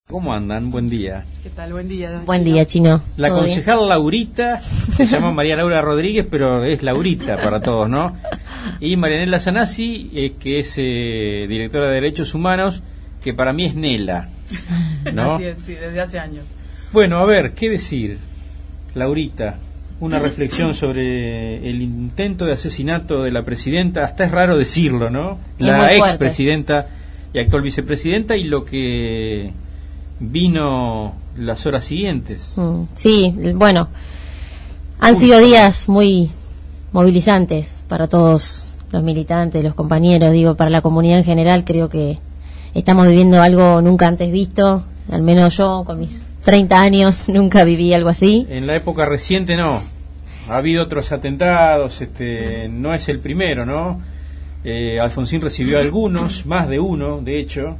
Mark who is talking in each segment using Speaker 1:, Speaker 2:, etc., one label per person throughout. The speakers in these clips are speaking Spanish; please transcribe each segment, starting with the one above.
Speaker 1: ¿Cómo andan? Buen día.
Speaker 2: ¿Qué tal? Buen día.
Speaker 3: Buen día, Chino.
Speaker 1: La concejal bien? Laurita, se llama María Laura Rodríguez, pero es Laurita para todos, ¿no? Y Marianela Sanasi, que es directora de Derechos Humanos, que para mí es Nela, ¿no?
Speaker 2: Así es, sí, desde hace años.
Speaker 1: Bueno, a ver, ¿qué decir? Laurita, una reflexión sobre el intento de asesinato de la presidenta, hasta es raro decirlo, ¿no? La expresidenta y actual vicepresidenta, y lo que vino las horas siguientes.
Speaker 3: Sí, bueno, han sido días muy movilizantes para todos los militantes, los compañeros, digo, para la comunidad en general. Creo que estamos viviendo algo nunca antes visto, al menos yo con mis 30 años nunca viví algo así.
Speaker 1: En la época reciente no, ha habido otros atentados, no es el primero, ¿no? Alfonsín recibió algunos, más de uno, de hecho.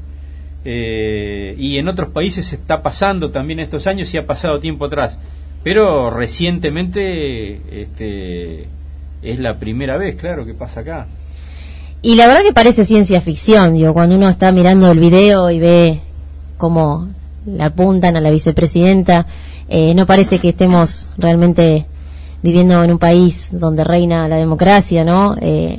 Speaker 1: Y en otros países se está pasando también estos años y ha pasado tiempo atrás, pero recientemente es la primera vez, claro, que pasa acá.
Speaker 3: Y la verdad que parece ciencia ficción, digo, cuando uno está mirando el video y ve cómo la apuntan a la vicepresidenta, no parece que estemos realmente viviendo en un país donde reina la democracia, ¿no?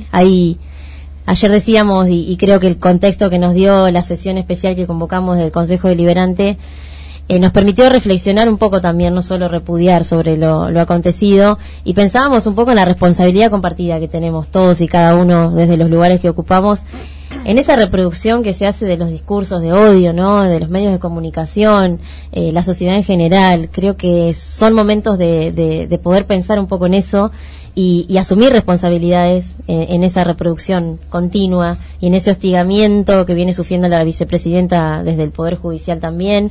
Speaker 3: Ayer decíamos, y creo que el contexto que nos dio la sesión especial que convocamos del Consejo Deliberante nos permitió reflexionar un poco también, no solo repudiar sobre lo acontecido, y pensábamos un poco en la responsabilidad compartida que tenemos todos y cada uno desde los lugares que ocupamos, en esa reproducción que se hace de los discursos de odio, ¿no? De los medios de comunicación, la sociedad en general. Creo que son momentos de poder pensar un poco en eso y asumir responsabilidades en esa reproducción continua y en ese hostigamiento que viene sufriendo la vicepresidenta desde el Poder Judicial también.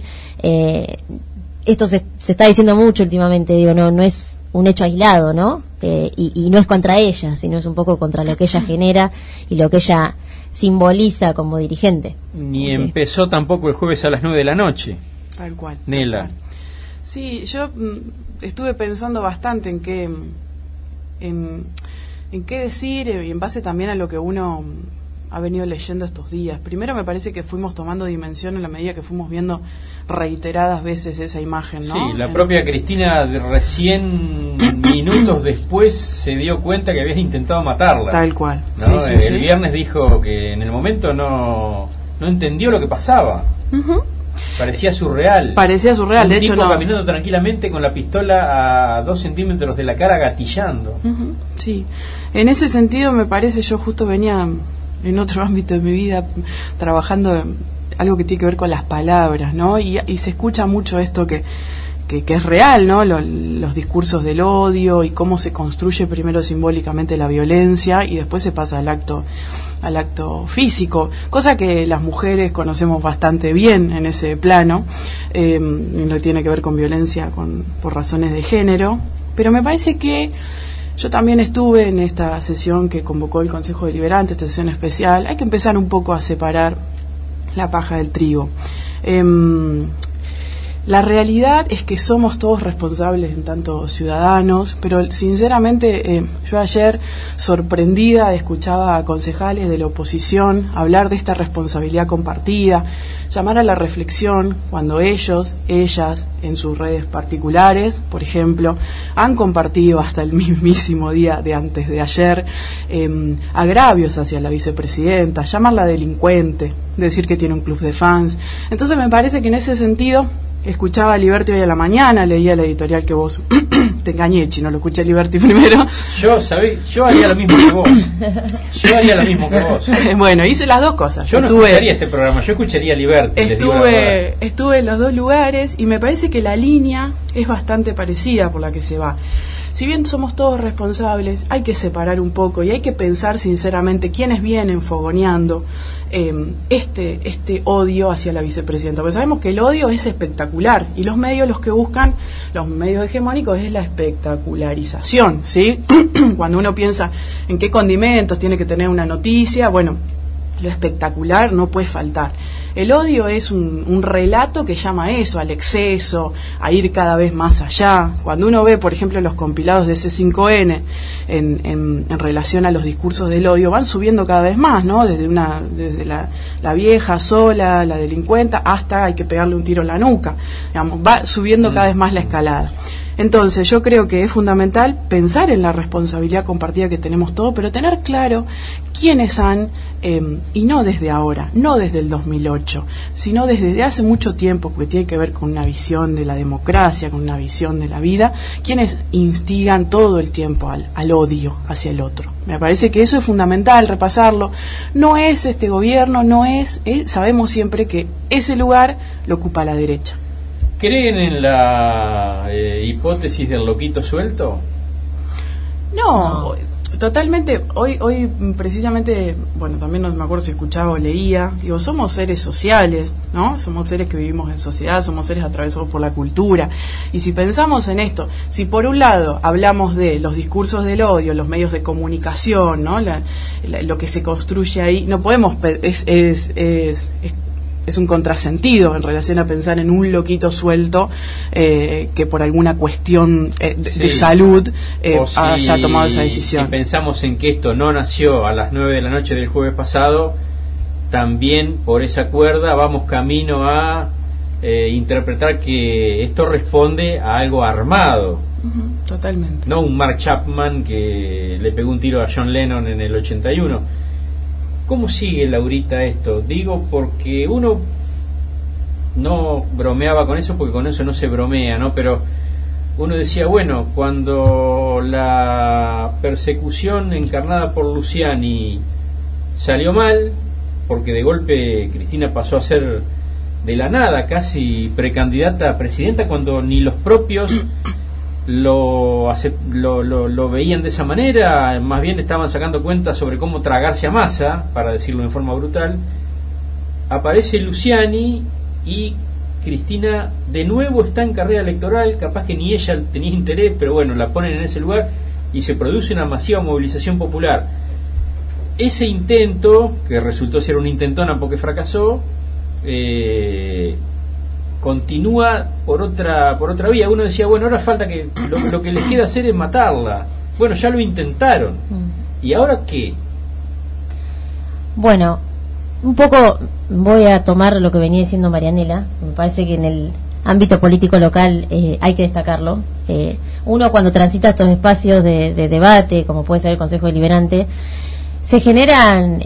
Speaker 3: Esto se está diciendo mucho últimamente, digo, no es un hecho aislado, ¿no? Y no es contra ella, sino es un poco contra lo que ella genera y lo que ella simboliza como dirigente.
Speaker 1: Ni empezó tampoco el jueves a las 9 de la noche.
Speaker 2: Tal cual.
Speaker 1: Nela.
Speaker 2: Tal cual. Sí, yo estuve pensando bastante en qué decir, y en base también a lo que uno ha venido leyendo estos días. Primero me parece que fuimos tomando dimensión en la medida que fuimos viendo reiteradas veces esa imagen, ¿no?
Speaker 1: Sí, la propia Cristina recién minutos después se dio cuenta que habían intentado matarla.
Speaker 2: Tal cual.
Speaker 1: ¿No?
Speaker 2: Sí,
Speaker 1: el viernes dijo que en el momento no entendió lo que pasaba. Uh-huh. Parecía surreal.
Speaker 2: De hecho
Speaker 1: no. Caminando tranquilamente con la pistola a 2 centímetros de la cara gatillando.
Speaker 2: Uh-huh. Sí, en ese sentido me parece, yo justo venía en otro ámbito de mi vida trabajando algo que tiene que ver con las palabras, ¿no? Y se escucha mucho esto que es real, ¿no? Los discursos del odio y cómo se construye primero simbólicamente la violencia y después se pasa al acto físico, cosa que las mujeres conocemos bastante bien en ese plano, en lo que tiene que ver con violencia por razones de género. Pero me parece que yo también estuve en esta sesión que convocó el Consejo Deliberante, esta sesión especial. Hay que empezar un poco a separar la paja del trigo. La realidad es que somos todos responsables en tanto ciudadanos, pero sinceramente yo ayer, sorprendida, escuchaba a concejales de la oposición hablar de esta responsabilidad compartida, llamar a la reflexión cuando ellos, ellas, en sus redes particulares, por ejemplo, han compartido hasta el mismísimo día de antes de ayer agravios hacia la vicepresidenta, llamarla delincuente, decir que tiene un club de fans. Entonces me parece que en ese sentido, escuchaba a Liberty hoy a la mañana, leía la editorial que vos te engañé, Chino, lo escuché a Liberty primero.
Speaker 1: Yo haría lo mismo que vos.
Speaker 2: Bueno, hice las dos cosas.
Speaker 1: Yo no escucharía este programa, yo escucharía a Liberty.
Speaker 2: Estuve en los dos lugares y me parece que la línea es bastante parecida por la que se va. Si bien somos todos responsables, hay que separar un poco y hay que pensar sinceramente quiénes vienen fogoneando este odio hacia la vicepresidenta, porque sabemos que el odio es espectacular y los medios los que buscan, los medios hegemónicos, es la espectacularización, ¿sí? Cuando uno piensa en qué condimentos tiene que tener una noticia, bueno, lo espectacular no puede faltar. El odio es un relato que llama a eso, al exceso, a ir cada vez más allá. Cuando uno ve, por ejemplo, los compilados de C5N en relación a los discursos del odio, van subiendo cada vez más, ¿no? Desde la vieja sola, la delincuenta, hasta hay que pegarle un tiro en la nuca. Digamos, va subiendo cada vez más la escalada. Entonces yo creo que es fundamental pensar en la responsabilidad compartida que tenemos todos, pero tener claro quiénes han, y no desde ahora, no desde el 2008, sino desde hace mucho tiempo, porque tiene que ver con una visión de la democracia, con una visión de la vida, quienes instigan todo el tiempo al odio hacia el otro. Me parece que eso es fundamental, repasarlo. No es este gobierno, sabemos siempre que ese lugar lo ocupa la derecha.
Speaker 1: ¿Creen en la hipótesis del loquito suelto?
Speaker 2: No, totalmente. Hoy precisamente, bueno, también no me acuerdo si escuchaba o leía, digo, somos seres sociales, ¿no? Somos seres que vivimos en sociedad, somos seres atravesados por la cultura. Y si pensamos en esto, si por un lado hablamos de los discursos del odio, los medios de comunicación, ¿no? Lo que se construye ahí, no podemos, es un contrasentido en relación a pensar en un loquito suelto que por alguna cuestión de salud haya tomado esa decisión.
Speaker 1: Si pensamos en que esto no nació a las 9 de la noche del jueves pasado, también por esa cuerda vamos camino a interpretar que esto responde a algo armado.
Speaker 2: Totalmente.
Speaker 1: No un Mark Chapman que le pegó un tiro a John Lennon en el 81. ¿Cómo sigue, Laurita, esto? Digo porque uno no bromeaba con eso, porque con eso no se bromea, ¿no? Pero uno decía, bueno, cuando la persecución encarnada por Luciani salió mal, porque de golpe Cristina pasó a ser de la nada casi precandidata a presidenta, cuando ni los propios lo veían de esa manera, más bien estaban sacando cuentas sobre cómo tragarse a Massa, para decirlo en forma brutal. Aparece Luciani y Cristina de nuevo está en carrera electoral, capaz que ni ella tenía interés, pero bueno, la ponen en ese lugar y se produce una masiva movilización popular. Ese intento, que resultó ser una intentona porque fracasó, continúa por otra vía. Uno decía, bueno, ahora falta que lo que les queda hacer es matarla. Bueno, ya lo intentaron. ¿Y ahora qué?
Speaker 3: Bueno, un poco voy a tomar lo que venía diciendo Marianela. Me parece que en el ámbito político local hay que destacarlo. Uno cuando transita estos espacios de debate, como puede ser el Consejo Deliberante, se generan,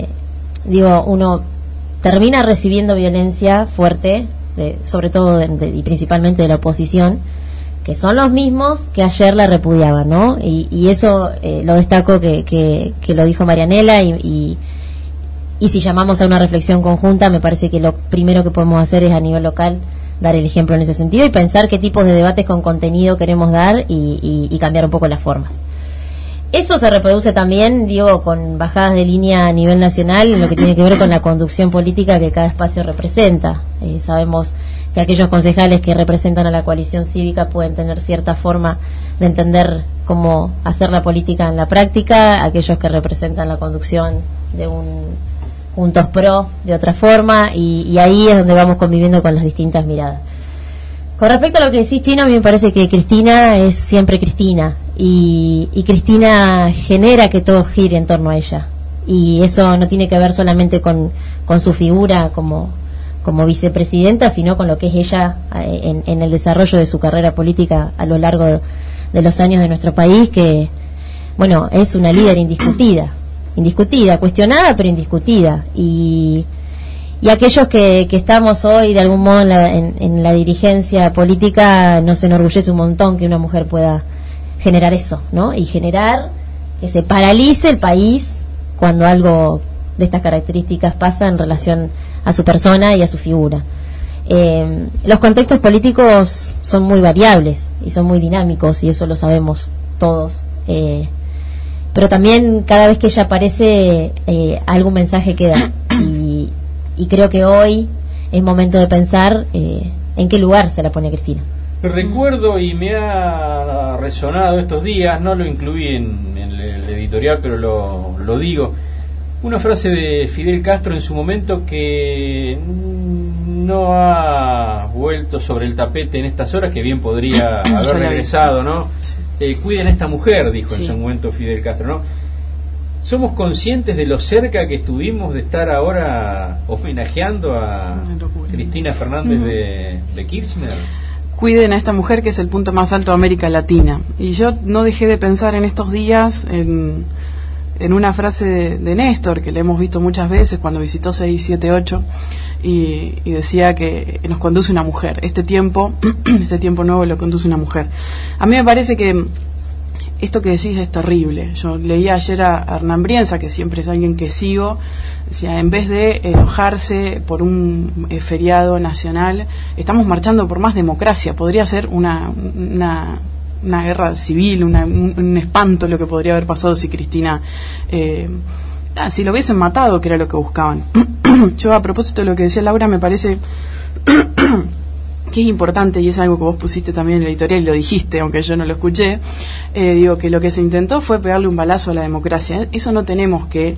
Speaker 3: uno termina recibiendo violencia fuerte, sobre todo y principalmente de la oposición, que son los mismos que ayer la repudiaban, ¿no? Y eso lo destaco que lo dijo Marianela, y si llamamos a una reflexión conjunta, me parece que lo primero que podemos hacer es a nivel local dar el ejemplo en ese sentido y pensar qué tipos de debates con contenido queremos dar y cambiar un poco las formas. Eso se reproduce también, con bajadas de línea a nivel nacional en lo que tiene que ver con la conducción política que cada espacio representa. Sabemos que aquellos concejales que representan a la coalición cívica pueden tener cierta forma de entender cómo hacer la política en la práctica, aquellos que representan la conducción de un Juntos Pro de otra forma, y ahí es donde vamos conviviendo con las distintas miradas. Con respecto a lo que decís, Chino, a mí me parece que Cristina es siempre Cristina, y Cristina genera que todo gire en torno a ella, y eso no tiene que ver solamente con su figura como vicepresidenta, sino con lo que es ella en el desarrollo de su carrera política a lo largo de los años de nuestro país, que, bueno, es una líder indiscutida, cuestionada pero indiscutida, y aquellos que estamos hoy de algún modo en la dirigencia política nos enorgullece un montón que una mujer pueda generar eso, ¿no? Y generar que se paralice el país cuando algo de estas características pasa en relación a su persona y a su figura. Los contextos políticos son muy variables y son muy dinámicos, y eso lo sabemos todos, pero también cada vez que ella aparece algún mensaje queda, y creo que hoy es momento de pensar en qué lugar se la pone Cristina.
Speaker 1: Recuerdo, y me ha resonado estos días, no lo incluí en el editorial, pero lo digo, Una frase de Fidel Castro en su momento que no ha vuelto sobre el tapete en estas horas, que bien podría haber regresado, ¿no? Cuiden a esta mujer, dijo en su momento Fidel Castro, ¿no? ¿Somos conscientes de lo cerca que estuvimos de estar ahora homenajeando a Cristina Fernández de Kirchner?
Speaker 2: Cuiden a esta mujer, que es el punto más alto de América Latina. Y yo no dejé de pensar en estos días en una frase de Néstor, que le hemos visto muchas veces cuando visitó 678, y decía que nos conduce una mujer. Este tiempo nuevo lo conduce una mujer. A mí me parece que esto que decís es terrible. Yo leía ayer a Hernán Brienza, que siempre es alguien que sigo, decía, en vez de enojarse por un feriado nacional, estamos marchando por más democracia. Podría ser una guerra civil, un espanto lo que podría haber pasado si Cristina si lo hubiesen matado, que era lo que buscaban. Yo, a propósito de lo que decía Laura, me parece que es importante, y es algo que vos pusiste también en el editorial y lo dijiste, aunque yo no lo escuché, digo que lo que se intentó fue pegarle un balazo a la democracia. Eso no tenemos que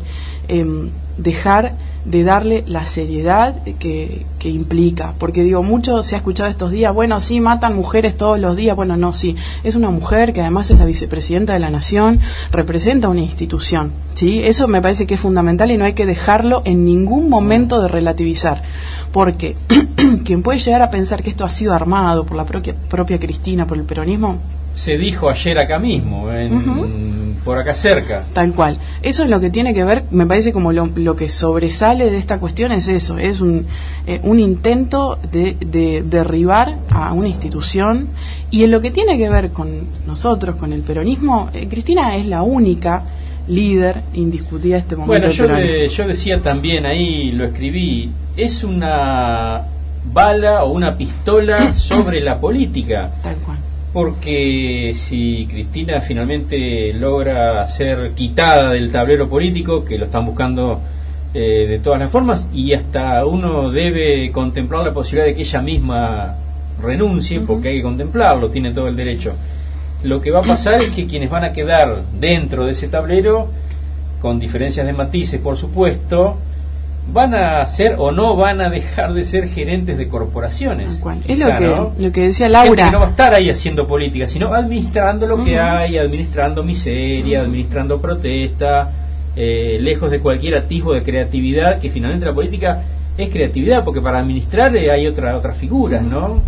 Speaker 2: dejar de darle la seriedad que implica, porque digo, mucho se ha escuchado estos días, bueno, sí, matan mujeres todos los días, bueno, no, sí, es una mujer que además es la vicepresidenta de la Nación, representa una institución, ¿sí? Eso me parece que es fundamental y no hay que dejarlo en ningún momento de relativizar, porque quien puede llegar a pensar que esto ha sido armado por la propia Cristina, por el peronismo,
Speaker 1: se dijo ayer acá mismo, por acá cerca.
Speaker 2: Tal cual. Eso es lo que tiene que ver, me parece, como lo que sobresale de esta cuestión es eso, es un intento de derribar a una institución. Y en lo que tiene que ver con nosotros, con el peronismo, Cristina es la única líder indiscutida de este momento.
Speaker 1: Bueno, yo decía también, ahí lo escribí, es una bala o una pistola sobre la política.
Speaker 2: Tal cual.
Speaker 1: Porque si Cristina finalmente logra ser quitada del tablero político, que lo están buscando de todas las formas, y hasta uno debe contemplar la posibilidad de que ella misma renuncie, porque hay que contemplarlo, tiene todo el derecho. Lo que va a pasar es que quienes van a quedar dentro de ese tablero, con diferencias de matices, por supuesto, van a ser o no van a dejar de ser gerentes de corporaciones.
Speaker 2: Quizá, es lo que decía Laura.
Speaker 1: Gente que no va a estar ahí haciendo política, sino administrando lo que hay, administrando miseria, administrando protesta, lejos de cualquier atisbo de creatividad, que finalmente la política es creatividad, porque para administrar hay otras figuras, ¿no?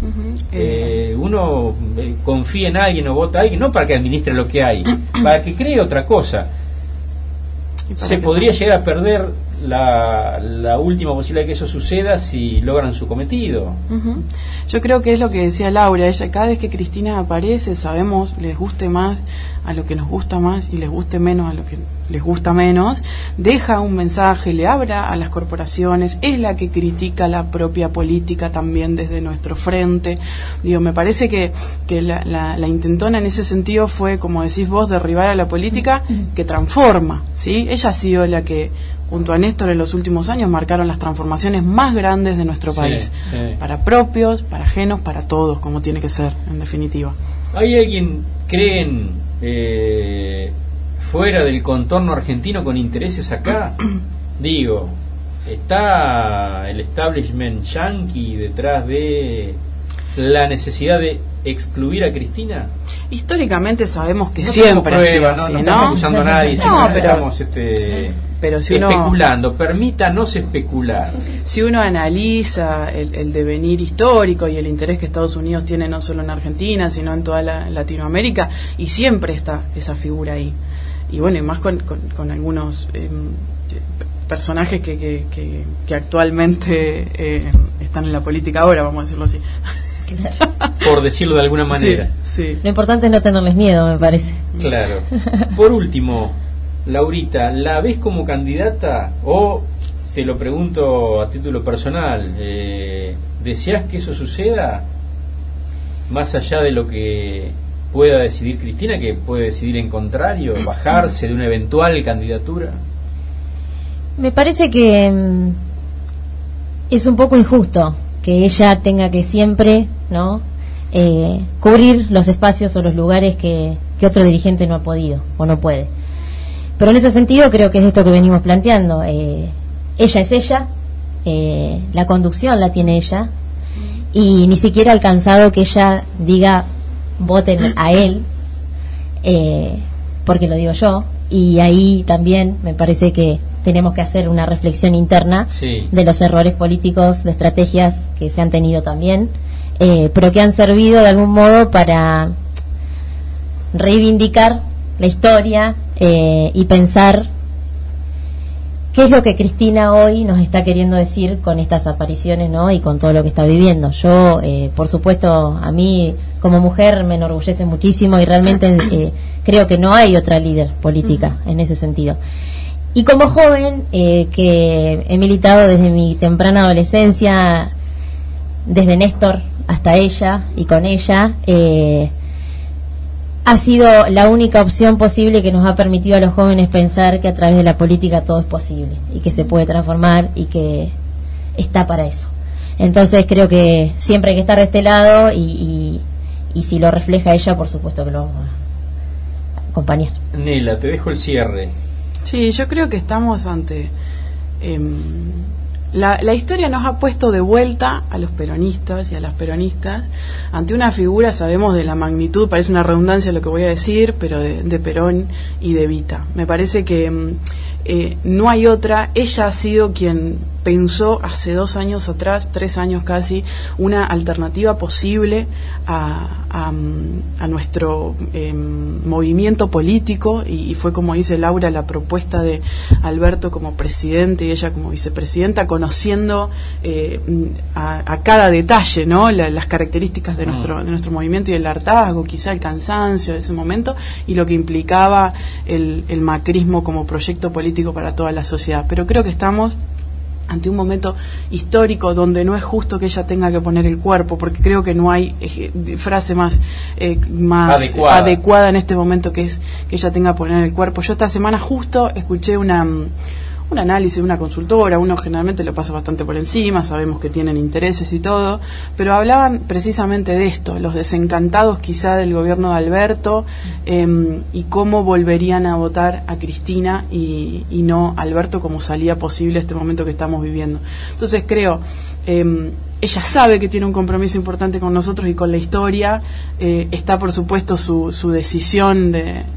Speaker 1: Uno confía en alguien o vota a alguien, no para que administre lo que hay, para que cree otra cosa. Se podría llegar a perder la última posibilidad de que eso suceda si logran su cometido.
Speaker 2: Yo creo que es lo que decía Laura, ella, cada vez que Cristina aparece, sabemos, les guste más a lo que nos gusta más y les guste menos a lo que les gusta menos, deja un mensaje, le habla a las corporaciones, es la que critica la propia política también desde nuestro frente. Digo, me parece que la intentona en ese sentido fue, como decís vos, derribar a la política que transforma, ¿sí? Ella ha sido la que, junto a Néstor, en los últimos años marcaron las transformaciones más grandes de nuestro país, para propios, para ajenos, para todos, como tiene que ser, en definitiva.
Speaker 1: ¿Hay alguien, creen, fuera del contorno argentino con intereses acá? Digo, ¿está el establishment yanqui detrás de la necesidad de excluir a Cristina?
Speaker 2: Históricamente sabemos que
Speaker 1: no
Speaker 2: siempre ha sido
Speaker 1: así,
Speaker 2: ¿no?
Speaker 1: estamos acusando a nadie,
Speaker 2: pero si uno,
Speaker 1: especulando, permítanos especular.
Speaker 2: Si uno analiza el devenir histórico y el interés que Estados Unidos tiene no solo en Argentina, sino en toda Latinoamérica, y siempre está esa figura ahí. Y bueno, y más con algunos personajes que actualmente están en la política ahora, vamos a decirlo así.
Speaker 1: Por decirlo de alguna manera.
Speaker 2: Sí.
Speaker 3: Lo importante es no tenerles miedo, me parece.
Speaker 1: Claro. Por último, Laurita, ¿la ves como candidata o, te lo pregunto a título personal, deseas que eso suceda más allá de lo que pueda decidir Cristina, que puede decidir en contrario, bajarse de una eventual candidatura?
Speaker 3: Me parece que es un poco injusto que ella tenga que siempre, ¿no?, cubrir los espacios o los lugares que otro dirigente no ha podido o no puede. Pero en ese sentido creo que es esto que venimos planteando. Ella es ella, la conducción la tiene ella, y ni siquiera ha alcanzado que ella diga voten a él, porque lo digo yo, y ahí también me parece que tenemos que hacer una reflexión interna de los errores políticos, de estrategias que se han tenido también, pero que han servido de algún modo para reivindicar la historia y pensar qué es lo que Cristina hoy nos está queriendo decir con estas apariciones, ¿no? Y con todo lo que está viviendo. Yo, por supuesto, a mí como mujer me enorgullece muchísimo y realmente creo que no hay otra líder política en ese sentido. Y como joven, que he militado desde mi temprana adolescencia, desde Néstor hasta ella y con ella, ha sido la única opción posible que nos ha permitido a los jóvenes pensar que a través de la política todo es posible y que se puede transformar y que está para eso. Entonces creo que siempre hay que estar de este lado y si lo refleja ella, por supuesto que lo vamos a acompañar.
Speaker 1: Nela, te dejo el cierre.
Speaker 2: Sí, yo creo que estamos ante... La historia nos ha puesto de vuelta a los peronistas y a las peronistas ante una figura, sabemos de la magnitud, parece una redundancia lo que voy a decir, pero de Perón y de Evita. Me parece que no hay otra. Ella ha sido quien pensó hace 2 años atrás, 3 años casi, una alternativa posible a nuestro movimiento político, y fue, como dice Laura, la propuesta de Alberto como presidente y ella como vicepresidenta, conociendo a cada detalle, ¿no? Las características de nuestro movimiento y el hartazgo, quizá el cansancio de ese momento, y lo que implicaba el macrismo como proyecto político para toda la sociedad. Pero creo que estamos ante un momento histórico donde no es justo que ella tenga que poner el cuerpo, porque creo que no hay frase más adecuada en este momento que es que ella tenga que poner el cuerpo. Yo esta semana justo escuché un análisis de una consultora, uno generalmente lo pasa bastante por encima, sabemos que tienen intereses y todo, pero hablaban precisamente de esto, los desencantados quizá del gobierno de Alberto, y cómo volverían a votar a Cristina y no a Alberto como salía posible este momento que estamos viviendo. Entonces creo, ella sabe que tiene un compromiso importante con nosotros y con la historia, está por supuesto su decisión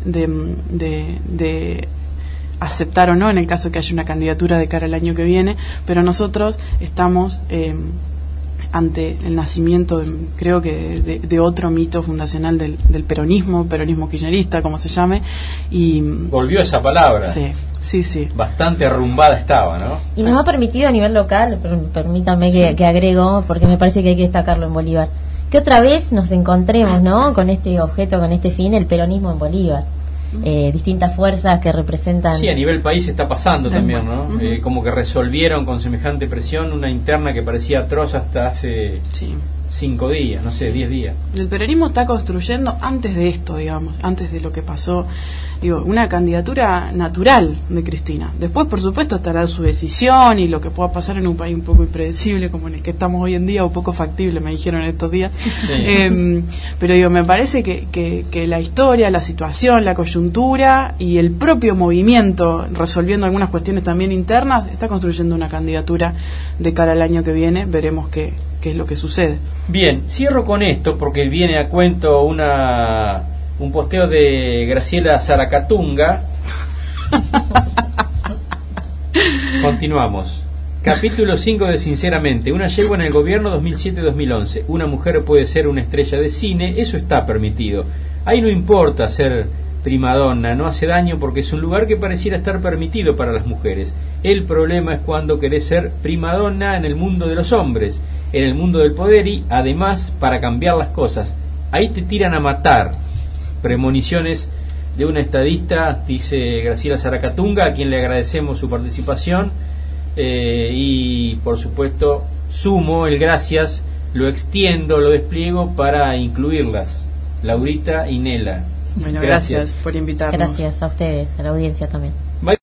Speaker 2: de aceptar o no en el caso que haya una candidatura de cara al año que viene, pero nosotros estamos ante el nacimiento, creo que de otro mito fundacional del peronismo kirchnerista, como se llame, y
Speaker 1: volvió esa palabra.
Speaker 2: Sí.
Speaker 1: Bastante arrumbada estaba, ¿no?
Speaker 3: Y nos ha permitido a nivel local, permítanme que agrego, porque me parece que hay que destacarlo en Bolívar, que otra vez nos encontremos, ¿no? Con este objeto, con este fin, el peronismo en Bolívar. Distintas fuerzas que representan...
Speaker 1: Sí, a nivel país está pasando también, ¿no? Como que resolvieron con semejante presión una interna que parecía atroz hasta hace 5 días, no sé, 10 días.
Speaker 2: El peronismo está construyendo antes de esto, digamos, antes de lo que pasó, una candidatura natural de Cristina. Después, por supuesto, estará su decisión y lo que pueda pasar en un país un poco impredecible como en el que estamos hoy en día, o poco factible, me dijeron estos días. Sí. Pero me parece que la historia, la situación, la coyuntura y el propio movimiento, resolviendo algunas cuestiones también internas, está construyendo una candidatura de cara al año que viene. Veremos qué es lo que sucede.
Speaker 1: Bien, cierro con esto porque viene a cuento un posteo de Graciela Zaracatunga. Continuamos. Capítulo 5 de Sinceramente. Una yegua en el gobierno 2007-2011. Una mujer puede ser una estrella de cine, eso está permitido. Ahí no importa ser primadonna, no hace daño porque es un lugar que pareciera estar permitido para las mujeres. El problema es cuando querés ser primadonna en el mundo de los hombres, en el mundo del poder y, además, para cambiar las cosas. Ahí te tiran a matar. Premoniciones de una estadista, dice Graciela Zaracatunga, a quien le agradecemos su participación, y por supuesto sumo el gracias, lo extiendo, lo despliego para incluirlas, Laurita y Nela.
Speaker 2: Bueno, gracias por invitarnos.
Speaker 3: Gracias a ustedes, a la audiencia también.